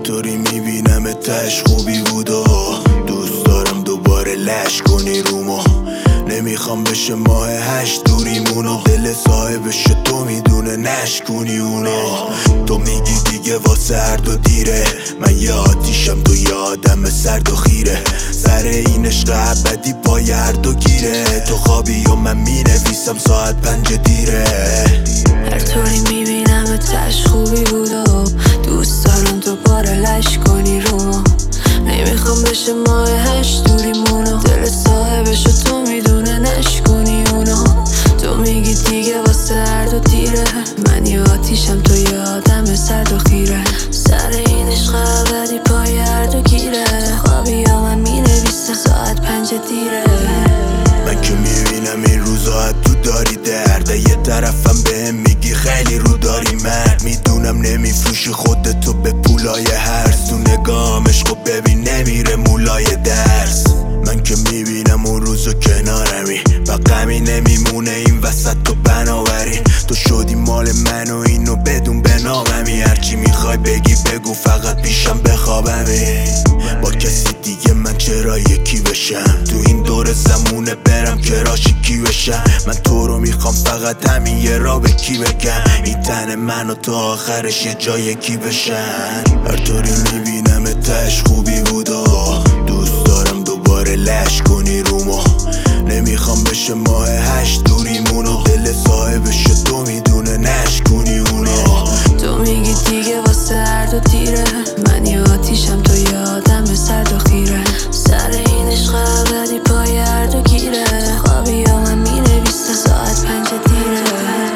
طوری میبینم تش خوبی بود و دوست دارم دوباره لش کنی رومو. نمیخوام بشه ماه 8 دوریمونو، دل صاحبش تو میدونه نشکنی اونو. تو میگی دیگه واسه هر و دیره، من یه آتیشم تو یه آدم سرد و خیره. سر این عشق ابدی پای هر دو گیره، تو خوابی و من مینویسم ساعت 5 دیره. هر طوری میبینم تش خوبی بود و دوست دارم دوباره لش کنی رومو. نمیخوام بشه ماه 8 دوریمونو، دل صاحبش تو میدونه نشکنی اونو. تو میگی دیگه واسه هر دو دیره، من یه آتیشم تو یه آدم سرد و خیره. سر این عشق ابدی پای هر دو گیره، خوابی یا من مینویسم ساعت 5 دیره. من که میبینم این روزا تو داری درده، یه طرفم بهم میگی خیلی رو داری مرد. میدونم نمیفروشی خودتو به پولای هرس، تو نگاهم عشقو ببین نمیره مولای درس. من که میبینم اون روزو کنارمی و غمی نمیمونه این وسط تو بنابراین. تو شدی مال من و اینو بدون به ناممی، هرچی میخوای بگی بگو فقط پیشم بخوابمی. با کسی دیگه من چرا یکی بشم، تو این دور زمونه برم که راشیکی بشم. من تو رو میخوام فقط همین یه را به کی بگم، این تن من و تو آخرش یه جای یکی بشن. هر طوری میبینم تش خوبی بود و دوست دارم دوباره لش کنی رومو. نمیخوام بشه ماه 8 دوریمونو، دل صاحبش تو میدونه نشکنی اونو. تو میگی دیگه واسه هر دو دیره، من یه آتیشم تو یه آدم سرد و خیره. سر این عشق ابدی پای هر دو گیره، خوابی یا من مینویسم ساعت 5 دیره.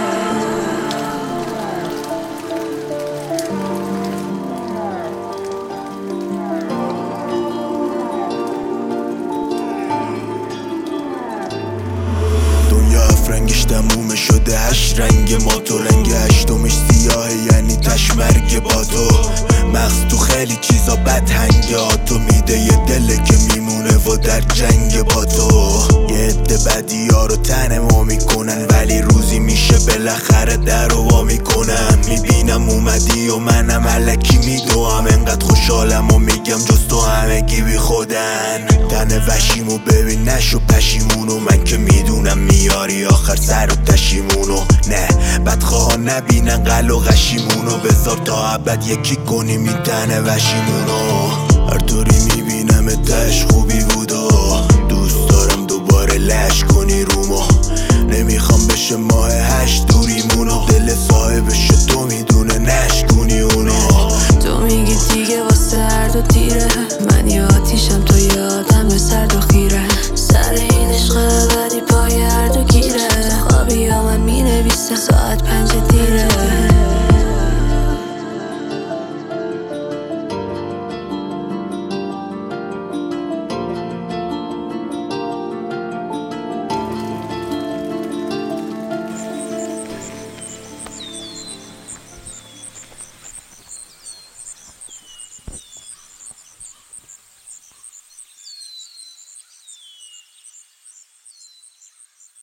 رنگش تمومه شده 8 رنگ، ما تو رنگ 8مش سیاهه یعنی تشمرگ با تو. مغز تو خیلی چیزا بد هنگه، تو میده یه دله که میمونه و در جنگ با تو. یه عده بدی ها رو تن ما میکنن، ولی روزی میشه بالاخره در رو وا میکنم. میبینم اومدی و منم الکی میدوام، انقدر خوشحالم و میگم جز تو همگی بی خودن. تن وشیمو ببین نشو پشیمونو، من که میدونم میاری آخر سر و تشیمونو. نه بدخواه نبینن قل و غشیمونو، بذار تا ابد یکی کنیم این تن وشیمونو. هر طوری میبینم تش خوبی بود و دوست دارم دوباره لش کنی رومو. نمیخوام بشه ماه 8 دوریمونو، دل صاحبش